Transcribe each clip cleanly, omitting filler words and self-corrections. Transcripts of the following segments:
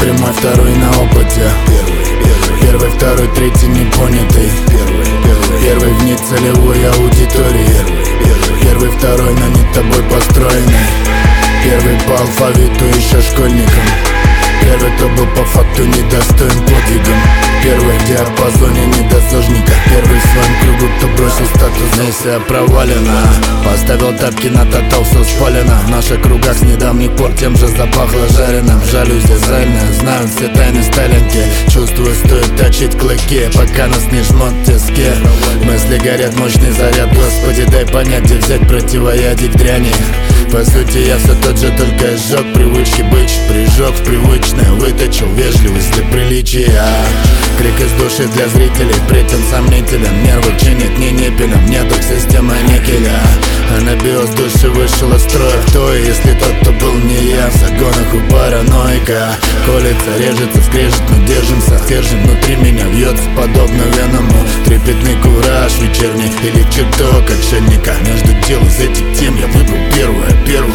прямой, второй на опыте. Первый, второй, третий непонятый. Первый вне целевой аудитории. Первый, второй, но не тобой построенный. Первый по алфавиту еще школьником. Первый, кто был по факту недостоин подвигом. Первый в диапазоне недосужника. Первый в своем кругу, кто бросил статус. Миссия провалена. Поставил тапки на тотал, все спалено. В наших кругах с недавних пор тем же запахло жареным. Жалюсь дизайна, знаю все тайны сталинки. Чувствую, стоит точить клыки, пока нас не жмут тиски. Мысли горят, мощный заряд. Господи, дай понять, где взять противоядие к дряни. По сути я все тот же, только сжег привычки быть. Прижег в привычное, выточил вежливость для приличия. Крик из души для зрителей, претен сомнителен. Нервы чинит не непелем, нету системы никеля. Анабиоз души вышел из строя. Кто, если тот, кто был не я? В загонах у параноика. Колется, режется, скрежет, но держимся. Стержень внутри меня вьется, подобно веному. Трепетный кураж вечерний или чертог отшельника. Между дел из этих тем я выбрал первое.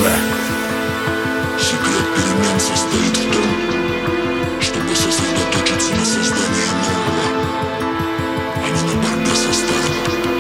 Секрет перемен состоит в том, чтобы сосредоточиться на создании нового, а не на борьбе со старым.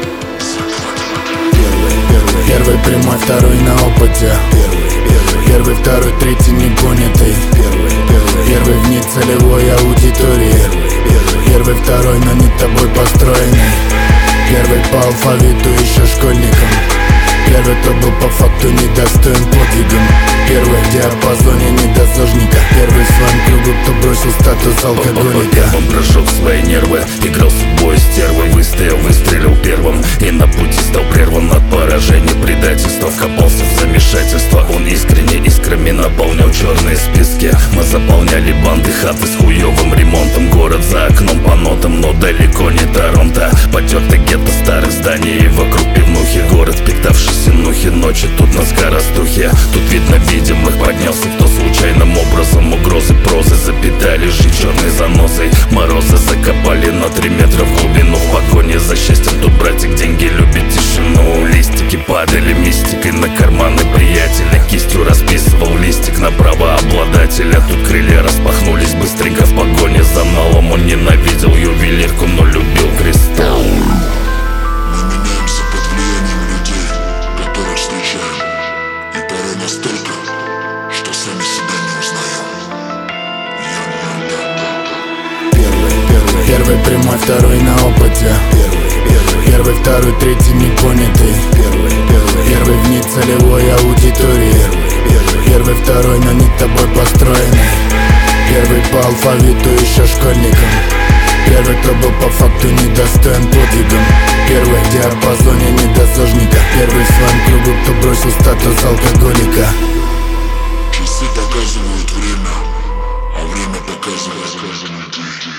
Первый прямой, второй на опыте. Первый, второй, третий непонятый. Первый вне целевой аудитории. Первый, второй, но не тобой построенный. Первый по алфавиту еще школьником. Первый, кто был по факту недостоин подвигом. Первый в диапазоне недосужника. Первый в своем кругу, кто бросил статус алкоголика. Он прожег свои нервы, играл судьбой стервы. Выстоял, выстрелил первым, и на пути стал прерван от поражений, предательства. Вкопался в замешательство. Он искренне искрами наполнял черные списки. Мы заполняли банды, хаты с хуевым ремонтом. Город за окном по нотам, но далеко не Торонто. Потертый гетто старых зданий, и вокруг пивнухи. Город впитавший синухи, ночи тут на скоростухе. Тут видно видимых, поднялся кто случайным образом. Угрозы прозы запитали жизнь черной занозой. Морозы закопали на 3 метра в глубину. В погоне за счастьем тут братик деньги любит тишину. Листики падали мистикой на карманы приятеля. Кистью расписывал листик на право обладателя. Тут крылья распахнулись быстренько в погоне за налом. Он ненавидел ювелирку, но любил кристалл. Мы меняемся под влиянием людей, которых встречаем. И порой настолько, что сами себя не узнаем. Первый прямой, второй на опыте. Первый, второй, третий непонятый. Первый вне целевой аудитории. Первый, второй, но не тобой построенный. Первый по алфавиту еще школьником. Первый, кто был по факту недостоин подвигом. Первый в диапазоне недосужника. Первый в своем кругу, кто бросил статус алкоголика. Часы показывают время, а время показывает ты.